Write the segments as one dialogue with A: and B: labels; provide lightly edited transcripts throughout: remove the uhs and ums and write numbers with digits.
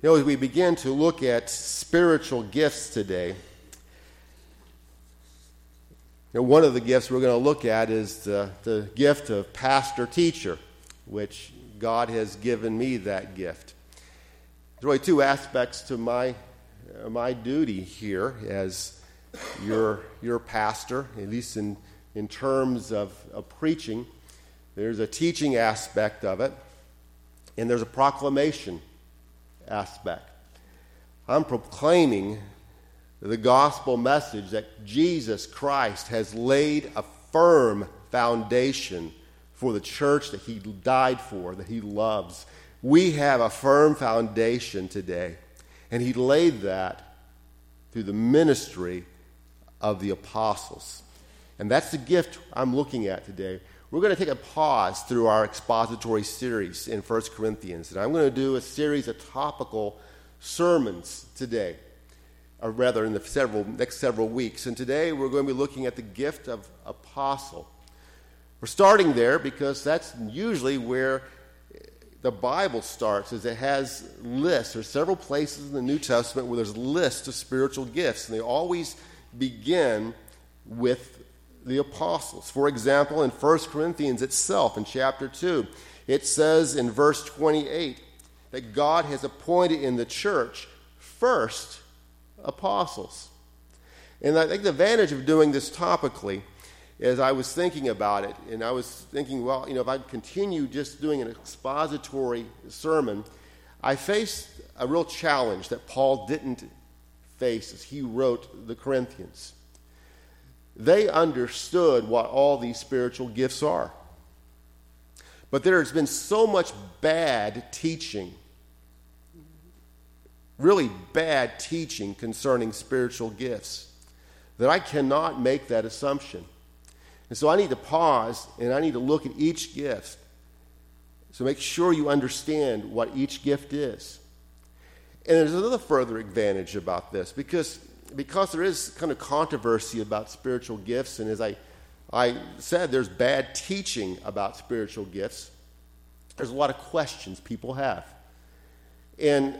A: As we begin to look at spiritual gifts today, one of the gifts we're going to look at is the gift of pastor-teacher, which God has given me that gift. There's really two aspects to my duty here as your pastor, at least in terms of preaching. There's a teaching aspect of it, and there's a proclamation aspect. I'm proclaiming the gospel message that Jesus Christ has laid a firm foundation for the church that he died for, that he loves. We have a firm foundation today, and he laid that through the ministry of the apostles. And that's the gift I'm looking at today. We're going to take a pause through our expository series in 1 Corinthians, and I'm going to do a series of topical sermons today, or rather in the next several weeks. And today we're going to be looking at the gift of apostle. We're starting there because that's usually where the Bible starts, as it has lists. There's several places in the New Testament where there's lists of spiritual gifts, and they always begin with the apostles. For example, in 1 Corinthians itself, in chapter 2, it says in verse 28 that God has appointed in the church first apostles. And I think the advantage of doing this topically, as I was thinking about it, and I was thinking, well, if I continue just doing an expository sermon, I faced a real challenge that Paul didn't face as he wrote the Corinthians. They understood what all these spiritual gifts are. But there has been so much bad teaching, really bad teaching concerning spiritual gifts, that I cannot make that assumption. And so I need to pause and I need to look at each gift. So make sure you understand what each gift is. And there's another further advantage about this, because there is kind of controversy about spiritual gifts, and as I said, there's bad teaching about spiritual gifts. There's a lot of questions people have. And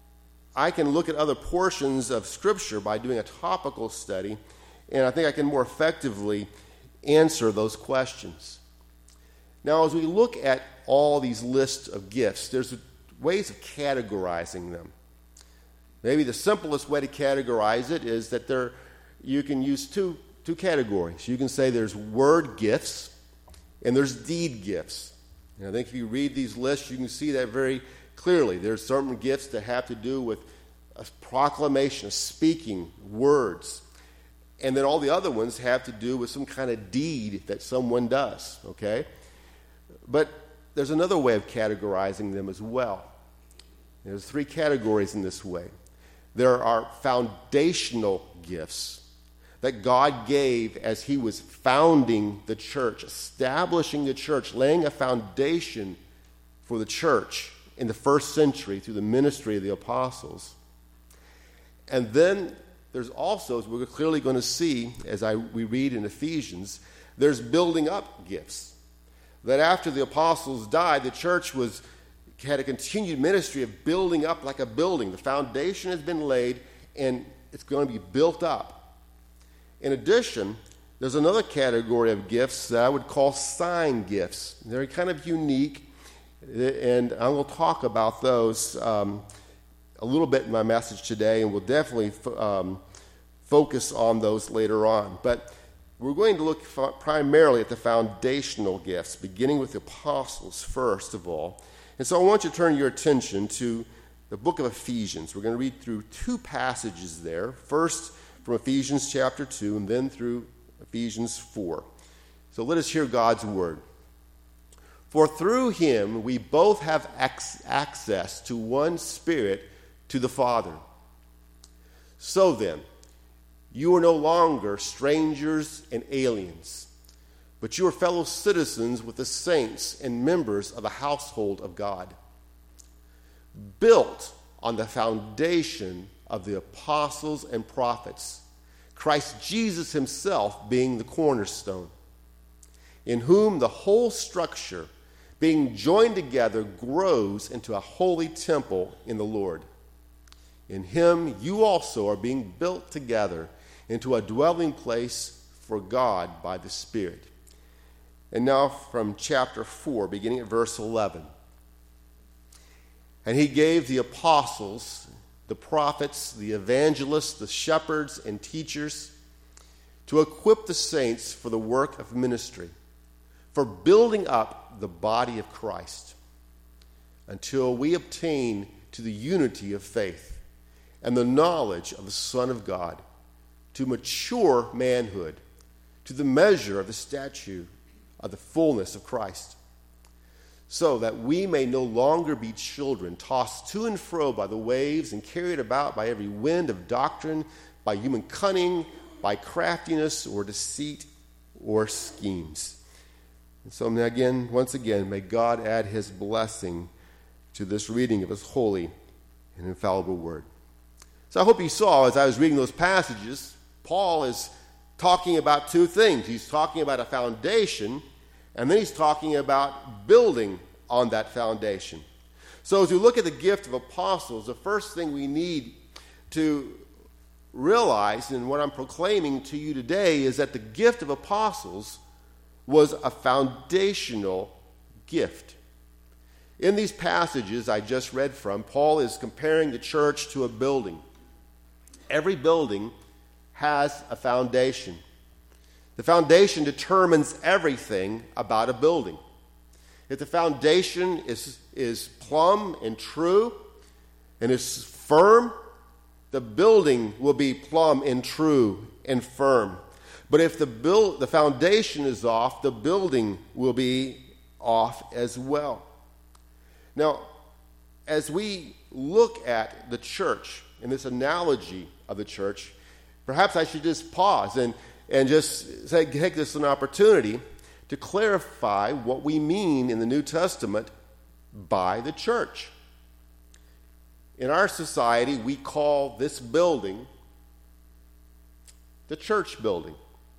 A: I can look at other portions of Scripture by doing a topical study, and I think I can more effectively answer those questions. Now, as we look at all these lists of gifts, there's ways of categorizing them. Maybe the simplest way to categorize it is that you can use two categories. You can say there's word gifts and there's deed gifts. And I think if you read these lists, you can see that very clearly. There's certain gifts that have to do with a proclamation, speaking words. And then all the other ones have to do with some kind of deed that someone does, okay? But there's another way of categorizing them as well. There's three categories in this way. There are foundational gifts that God gave as he was founding the church, establishing the church, laying a foundation for the church in the first century through the ministry of the apostles. And then there's also, as we're clearly going to see as we read in Ephesians, there's building up gifts. That after the apostles died, the church had a continued ministry of building up like a building. The foundation has been laid, and it's going to be built up. In addition, there's another category of gifts that I would call sign gifts. They're kind of unique, and I will talk about those a little bit in my message today, and we'll definitely focus on those later on. But we're going to look primarily at the foundational gifts, beginning with the apostles first of all. And so I want you to turn your attention to the book of Ephesians. We're going to read through two passages there. First from Ephesians chapter 2 and then through Ephesians 4. So let us hear God's word. For through him we both have access to one Spirit, to the Father. So then, you are no longer strangers and aliens, but you are fellow citizens with the saints and members of the household of God, built on the foundation of the apostles and prophets, Christ Jesus himself being the cornerstone, in whom the whole structure, being joined together, grows into a holy temple in the Lord. In him you also are being built together into a dwelling place for God by the Spirit. And now from chapter 4, beginning at verse 11. And he gave the apostles, the prophets, the evangelists, the shepherds, and teachers to equip the saints for the work of ministry, for building up the body of Christ, until we obtain to the unity of faith and the knowledge of the Son of God, to mature manhood, to the measure of the stature of the fullness of Christ, so that we may no longer be children, tossed to and fro by the waves and carried about by every wind of doctrine, by human cunning, by craftiness or deceit or schemes. And so again, once again, may God add his blessing to this reading of his holy and infallible word. So I hope you saw, as I was reading those passages, Paul is talking about two things. He's talking about a foundation, and then he's talking about building on that foundation. So as we look at the gift of apostles, the first thing we need to realize, and what I'm proclaiming to you today, is that the gift of apostles was a foundational gift. In these passages I just read from, Paul is comparing the church to a building. Every building has a foundation. The foundation determines everything about a building. If the foundation is plumb and true and is firm, the building will be plumb and true and firm. But if the foundation is off, the building will be off as well. Now, as we look at the church in this analogy of the church, perhaps I should just pause and just take this as an opportunity to clarify what we mean in the New Testament by the church. In our society, we call this building the church building.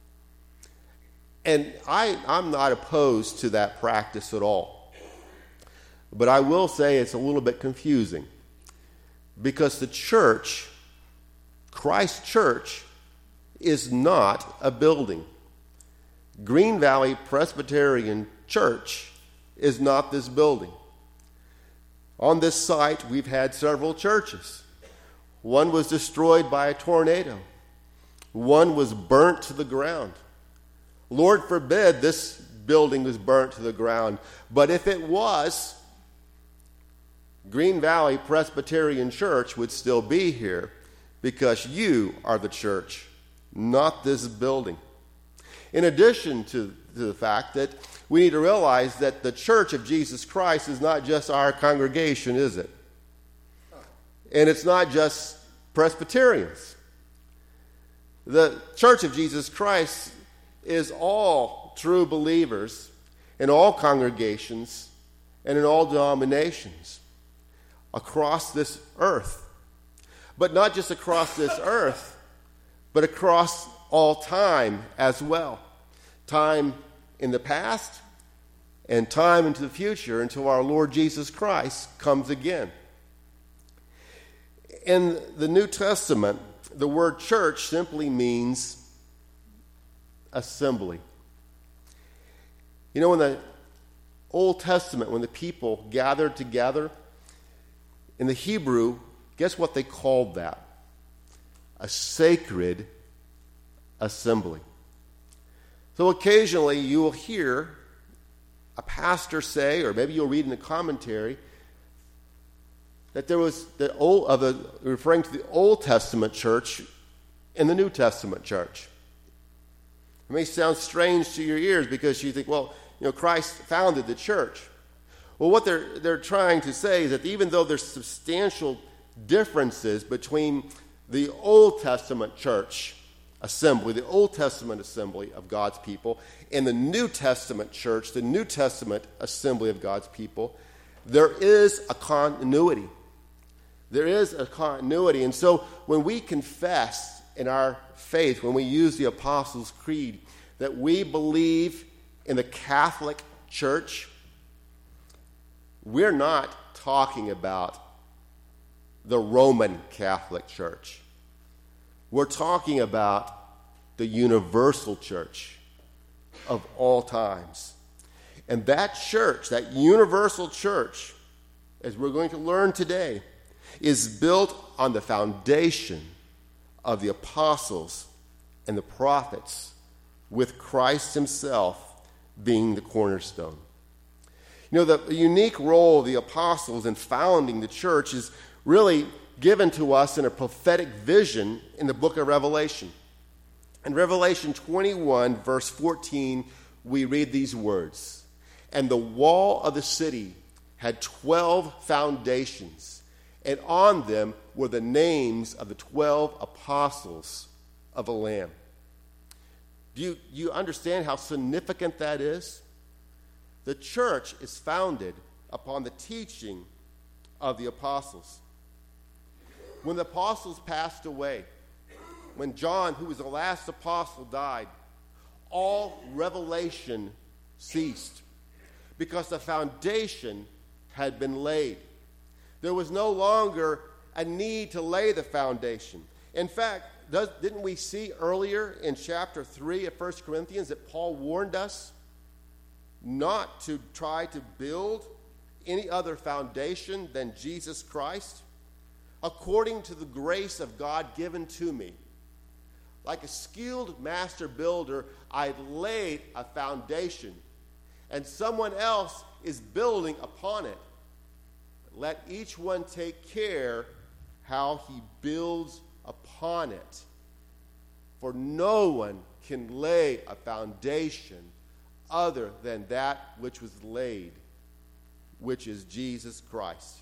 A: And I'm not opposed to that practice at all. But I will say it's a little bit confusing, because the church, Christ Church, is not a building. Green Valley Presbyterian Church is not this building. On this site, we've had several churches. One was destroyed by a tornado. One was burnt to the ground. Lord forbid this building was burnt to the ground. But if it was, Green Valley Presbyterian Church would still be here, because you are the church, not this building. In addition to the fact that we need to realize that the Church of Jesus Christ is not just our congregation, is it? And it's not just Presbyterians. The Church of Jesus Christ is all true believers in all congregations and in all denominations across this earth. But not just across this earth, but across all time as well. Time in the past and time into the future, until our Lord Jesus Christ comes again. In the New Testament, the word church simply means assembly. You know, in the Old Testament, when the people gathered together, in the Hebrew, guess what they called that? A sacred assembly. So occasionally you will hear a pastor say, or maybe you'll read in the commentary, that there was referring to the Old Testament church and the New Testament church. It may sound strange to your ears, because you think, well, Christ founded the church. Well, what they're trying to say is that even though there's substantial differences between the Old Testament church assembly, the Old Testament assembly of God's people, and the New Testament church, the New Testament assembly of God's people, there is a continuity. There is a continuity. And so when we confess in our faith, when we use the Apostles' Creed, that we believe in the Catholic Church, we're not talking about the Roman Catholic Church. We're talking about the universal church of all times. And that church, that universal church, as we're going to learn today, is built on the foundation of the apostles and the prophets, with Christ himself being the cornerstone. You know, the unique role of the apostles in founding the church is really given to us in a prophetic vision in the book of Revelation. In Revelation 21, verse 14, we read these words, "And the wall of the city had 12 foundations, and on them were the names of the 12 apostles of the Lamb." Do you understand how significant that is? The church is founded upon the teaching of the apostles. When the apostles passed away, when John, who was the last apostle, died, all revelation ceased because the foundation had been laid. There was no longer a need to lay the foundation. In fact, didn't we see earlier in chapter 3 of 1 Corinthians that Paul warned us not to try to build any other foundation than Jesus Christ? "According to the grace of God given to me, like a skilled master builder, I laid a foundation, and someone else is building upon it. Let each one take care how he builds upon it. For no one can lay a foundation other than that which was laid, which is Jesus Christ."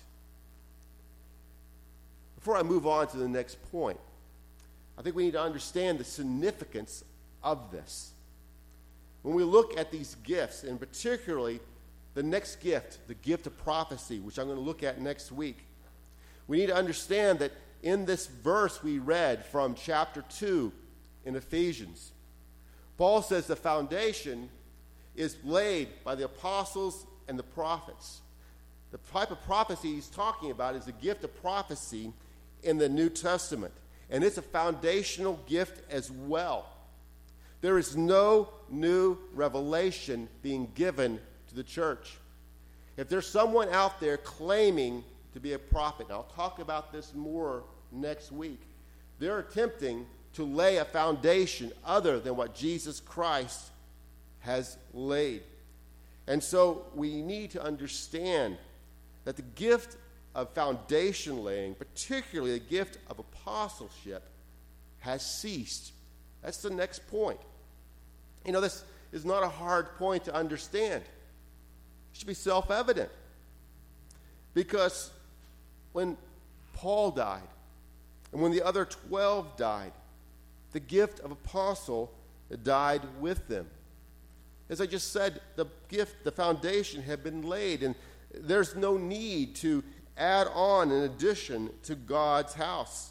A: Before I move on to the next point, I think we need to understand the significance of this. When we look at these gifts, and particularly the next gift, the gift of prophecy, which I'm going to look at next week, we need to understand that in this verse we read from chapter 2 in Ephesians, Paul says the foundation is laid by the apostles and the prophets. The type of prophecy he's talking about is the gift of prophecy in the New Testament. And it's a foundational gift as well. There is no new revelation being given to the church. If there's someone out there claiming to be a prophet, and I'll talk about this more next week, they're attempting to lay a foundation other than what Jesus Christ has laid. And so we need to understand that the gift of foundation laying, particularly the gift of apostleship, has ceased. That's the next point. You know, this is not a hard point to understand. It should be self-evident. Because when Paul died, and when the other 12 died, the gift of apostle died with them. As I just said, the gift, the foundation had been laid, and there's no need to add on an addition to God's house.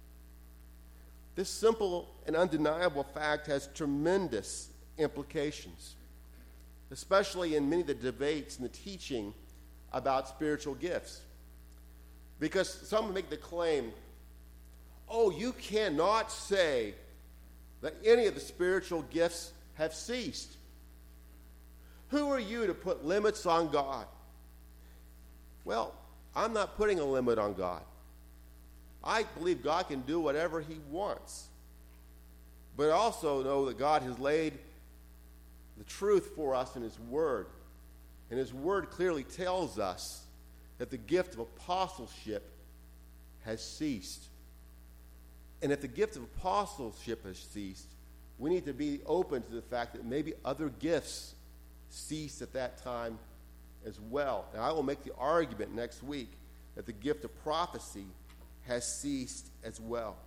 A: This simple and undeniable fact has tremendous implications, especially in many of the debates and the teaching about spiritual gifts. Because some make the claim, oh, you cannot say that any of the spiritual gifts have ceased. Who are you to put limits on God? Well, I'm not putting a limit on God. I believe God can do whatever he wants. But I also know that God has laid the truth for us in his word. And his word clearly tells us that the gift of apostleship has ceased. And if the gift of apostleship has ceased, we need to be open to the fact that maybe other gifts ceased at that time as well. And I will make the argument next week that the gift of prophecy has ceased as well.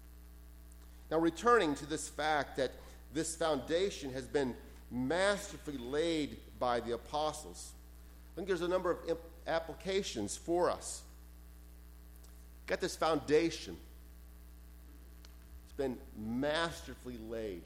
A: Now, returning to this fact that this foundation has been masterfully laid by the apostles, I think there's a number of applications for us. Got this foundation. It's been masterfully laid.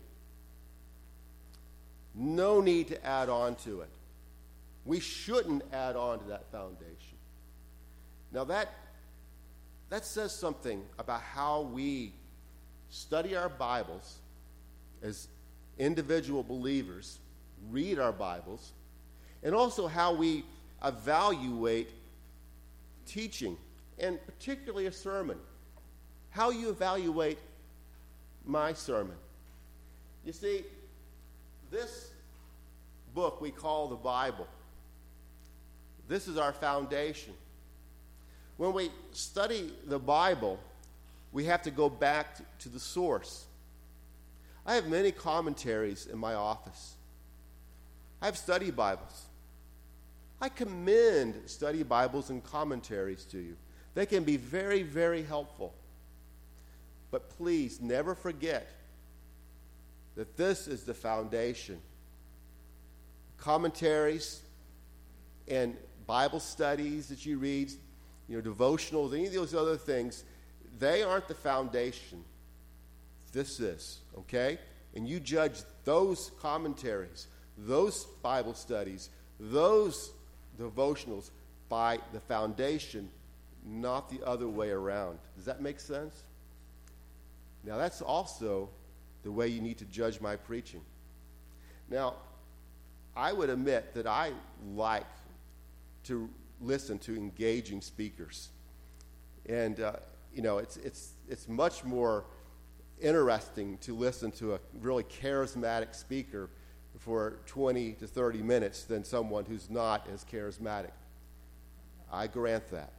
A: No need to add on to it. We shouldn't add on to that foundation. Now that that says something about how we study our Bibles as individual believers, read our Bibles, and also how we evaluate teaching, and particularly a sermon. How you evaluate my sermon. You see, this book we call the Bible, this is our foundation. When we study the Bible, we have to go back to the source. I have many commentaries in my office. I have study Bibles. I commend study Bibles and commentaries to you. They can be very, very helpful. But please never forget that this is the foundation. Commentaries and Bible studies that you read, devotionals, any of those other things, they aren't the foundation. This is, okay? And you judge those commentaries, those Bible studies, those devotionals by the foundation, not the other way around. Does that make sense? Now, that's also the way you need to judge my preaching. Now, I would admit that I like to listen to engaging speakers. And, it's much more interesting to listen to a really charismatic speaker for 20 to 30 minutes than someone who's not as charismatic. I grant that.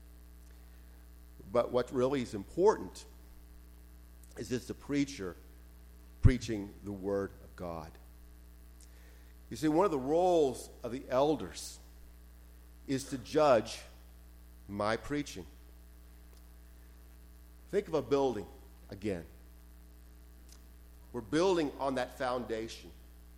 A: But what really is important is it's the preacher preaching the Word of God. You see, one of the roles of the elders is to judge my preaching. Think of a building again. We're building on that foundation.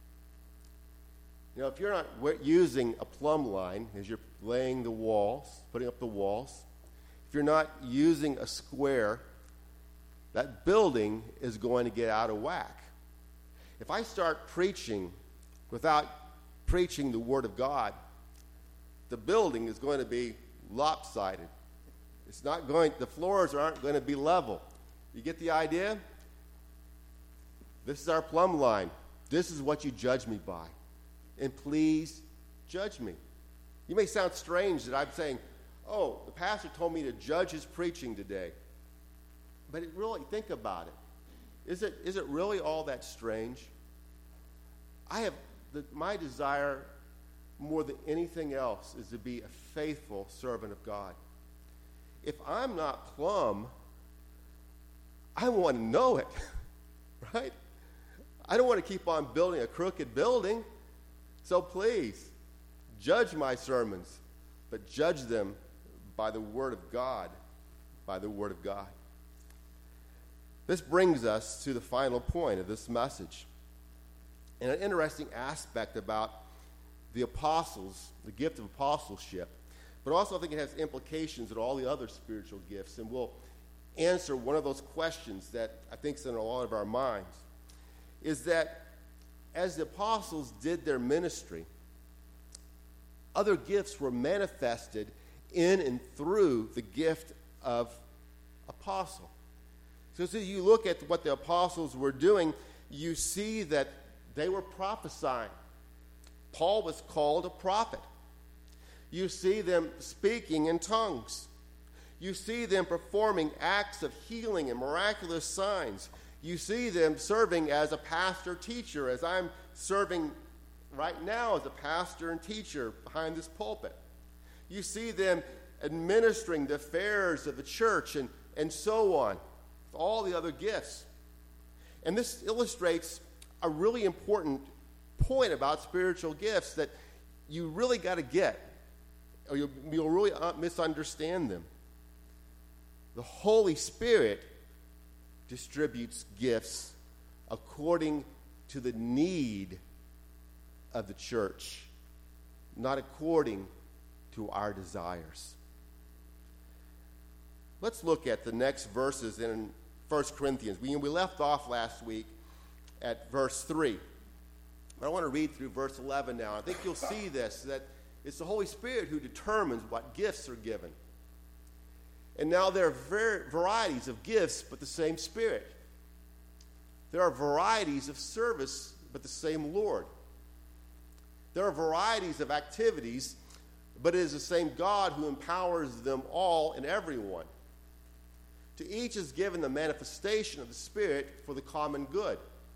A: If you're not using a plumb line as you're laying the walls, putting up the walls, if you're not using a square, that building is going to get out of whack. If I start preaching without preaching the Word of God, the building is going to be lopsided. The floors aren't going to be level. You get the idea? This is our plumb line. This is what you judge me by. And please judge me. You may sound strange that I'm saying, oh, the pastor told me to judge his preaching today. But think about it. Is it really all that strange? My desire more than anything else is to be a faithful servant of God. If I'm not plumb, I want to know it, right? I don't want to keep on building a crooked building. So please, judge my sermons, but judge them by the Word of God, by the Word of God. This brings us to the final point of this message. And an interesting aspect about the apostles, the gift of apostleship, but also I think it has implications in all the other spiritual gifts, and we'll answer one of those questions that I think is in a lot of our minds, is that as the apostles did their ministry, other gifts were manifested in and through the gift of apostle. So as you look at what the apostles were doing, you see that they were prophesying. Paul was called a prophet. You see them speaking in tongues. You see them performing acts of healing and miraculous signs. You see them serving as a pastor-teacher, as I'm serving right now as a pastor and teacher behind this pulpit. You see them administering the affairs of the church and so on, with all the other gifts. And this illustrates a really important point about spiritual gifts that you really got to get, or you'll really misunderstand them. The Holy Spirit distributes gifts according to the need of the church, not according to our desires. Let's look at the next verses in 1 Corinthians. We left off last week at verse 3. But I want to read through verse 11 now. I think you'll see this, that it's the Holy Spirit who determines what gifts are given. And now there are varieties of gifts, but the same Spirit. There are varieties of service, but the same Lord. There are varieties of activities, but it is the same God who empowers them all and everyone. To each is given the manifestation of the Spirit for the common good.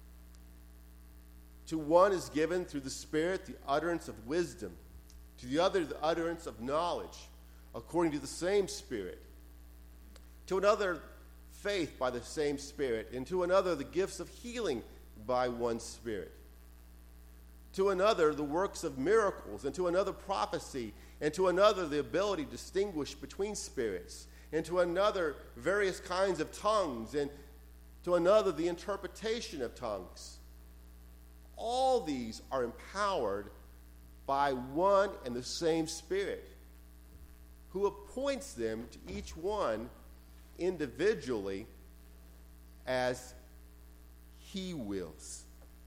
A: To one is given through the Spirit the utterance of wisdom, to the other the utterance of knowledge, according to the same Spirit. To another, faith by the same Spirit, and to another, the gifts of healing by one Spirit. To another, the works of miracles, and to another, prophecy, and to another, the ability to distinguish between spirits, and to another, various kinds of tongues, and to another, the interpretation of tongues. All these are empowered by one and the same Spirit, who appoints them to each one individually as He wills.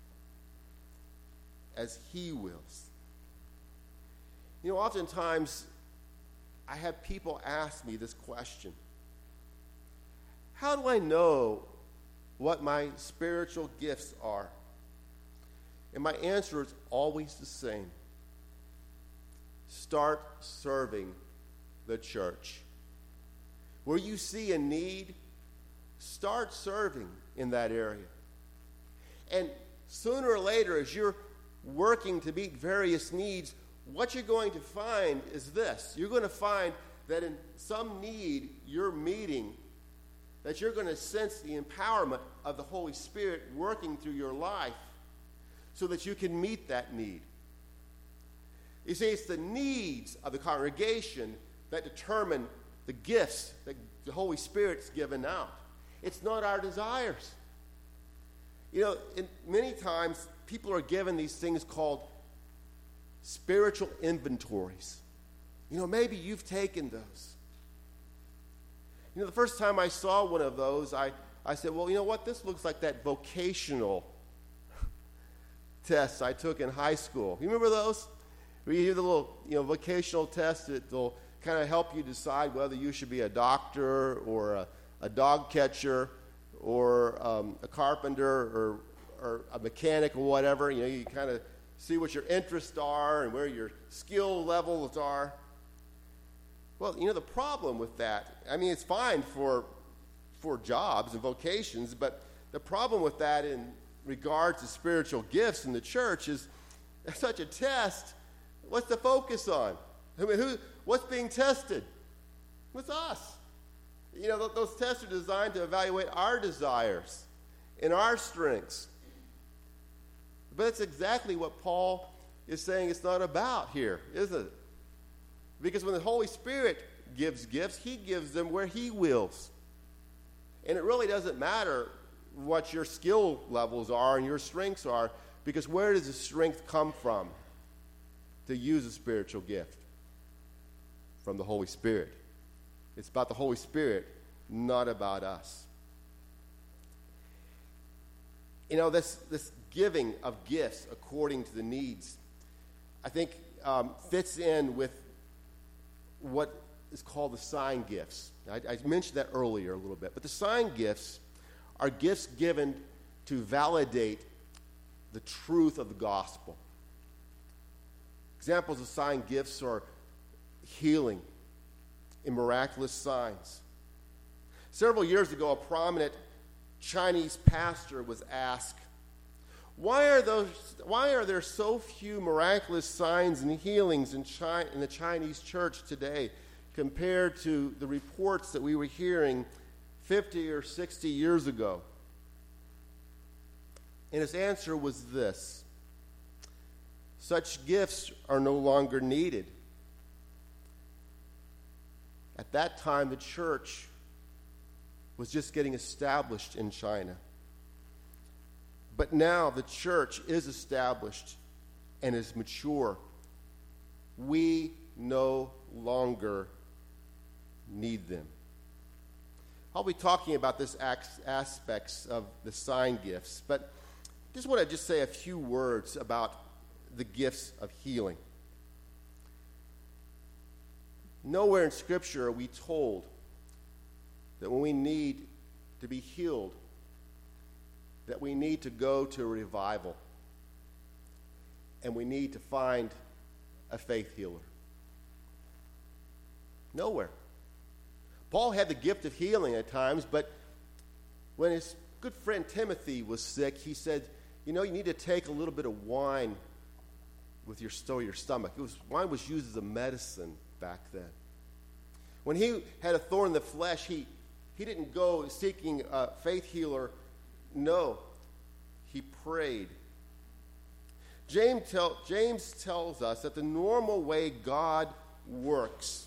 A: As He wills. You know, oftentimes I have people ask me this question: how do I know what my spiritual gifts are? And my answer is always the same. Start serving the church. Where you see a need, start serving in that area. And sooner or later, as you're working to meet various needs, what you're going to find is this. You're going to find that in some need you're meeting, that you're going to sense the empowerment of the Holy Spirit working through your life so that you can meet that need. You see, it's the needs of the congregation that determine the gifts that the Holy Spirit's given out. It's not our desires. You know, many times people are given these things called spiritual inventories. You know, maybe you've taken those. You know, the first time I saw one of those, I said, well, you know what? This looks like that vocational tests I took in high school. You remember those? Where you hear the little, vocational test that will kind of help you decide whether you should be a doctor or a dog catcher or a carpenter or a mechanic or whatever. You know, you kind of see what your interests are and where your skill levels are. Well, you know, the problem with that, I mean, it's fine for jobs and vocations, but the problem with that in regards to spiritual gifts in the church is such a test. What's the focus on? I mean, what's being tested? It's us. You know, those tests are designed to evaluate our desires and our strengths. But that's exactly what Paul is saying it's not about here, isn't it? Because when the Holy Spirit gives gifts, He gives them where He wills. And it really doesn't matter what your skill levels are and your strengths are, because where does the strength come from to use a spiritual gift? From the Holy Spirit. It's about the Holy Spirit, not about us. You know, this giving of gifts according to the needs, I think fits in with what is called the sign gifts. I mentioned that earlier a little bit, but the sign gifts are gifts given to validate the truth of the gospel. Examples of sign gifts are healing and miraculous signs. Several years ago, a prominent Chinese pastor was asked, why are there so few miraculous signs and healings in the Chinese church today compared to the reports that we were hearing 50 or 60 years ago? And his answer was this: such gifts are no longer needed. At that time, the church was just getting established in China. But now the church is established and is mature. We no longer need them. I'll be talking about this aspects of the sign gifts, but I just want to say a few words about the gifts of healing. Nowhere in Scripture are we told that when we need to be healed, that we need to go to a revival, and we need to find a faith healer? Nowhere. Paul had the gift of healing at times, but when his good friend Timothy was sick, he said, you need to take a little bit of wine with your stomach. Wine was used as a medicine back then. When he had a thorn in the flesh, he didn't go seeking a faith healer. No, he prayed. James tells us that the normal way God works,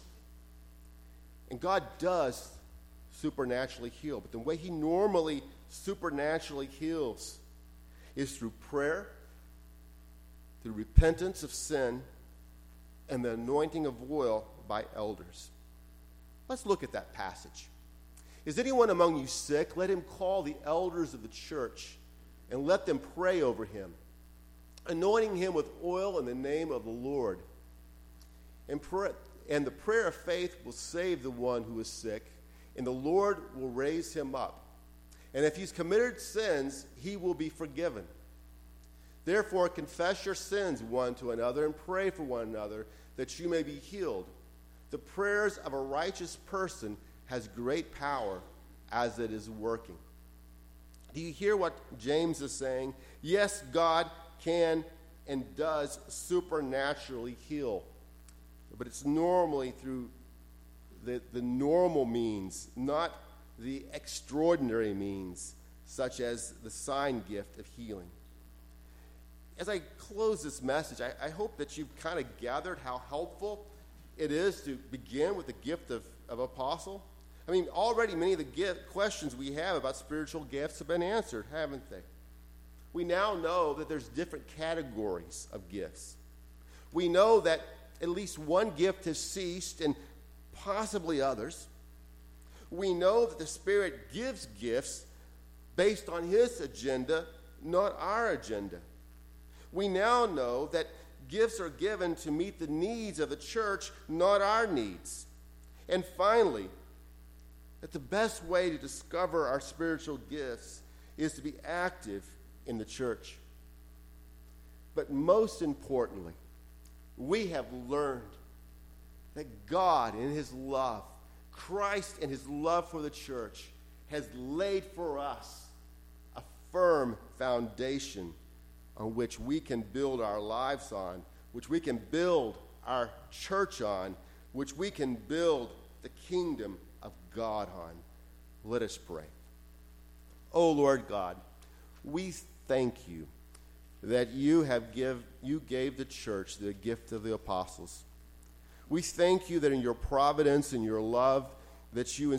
A: and God does supernaturally heal, but the way he normally supernaturally heals is through prayer, through repentance of sin, and the anointing of oil by elders. Let's look at that passage. Is anyone among you sick? Let him call the elders of the church and let them pray over him, anointing him with oil in the name of the Lord. And the prayer of faith will save the one who is sick, and the Lord will raise him up. And if he's committed sins, he will be forgiven. Therefore, confess your sins one to another and pray for one another that you may be healed. The prayers of a righteous person has great power as it is working. Do you hear what James is saying? Yes, God can and does supernaturally heal, but it's normally through the normal means, not the extraordinary means, such as the sign gift of healing. As I close this message, I hope that you've kind of gathered how helpful it is to begin with the gift of apostle. I mean, already many of the questions we have about spiritual gifts have been answered, haven't they? We now know that there's different categories of gifts. We know that at least one gift has ceased and possibly others. We know that the Spirit gives gifts based on his agenda, not our agenda. We now know that gifts are given to meet the needs of the church, not our needs. And finally, that the best way to discover our spiritual gifts is to be active in the church. But most importantly, we have learned that God in his love, Christ in his love for the church, has laid for us a firm foundation on which we can build our lives on, which we can build our church on, which we can build the kingdom of God on. Let us pray. Oh Lord God, we thank you that you gave the church the gift of the apostles. We thank you that in your providence and your love that you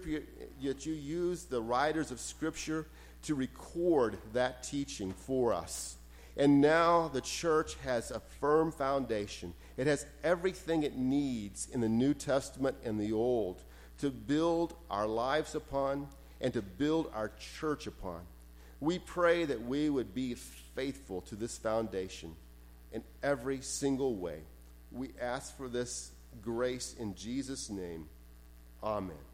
A: use the writers of Scripture to record that teaching for us. And now the church has a firm foundation. It has everything it needs in the New Testament and the Old to build our lives upon and to build our church upon. We pray that we would be faithful to this foundation in every single way. We ask for this grace in Jesus' name. Amen.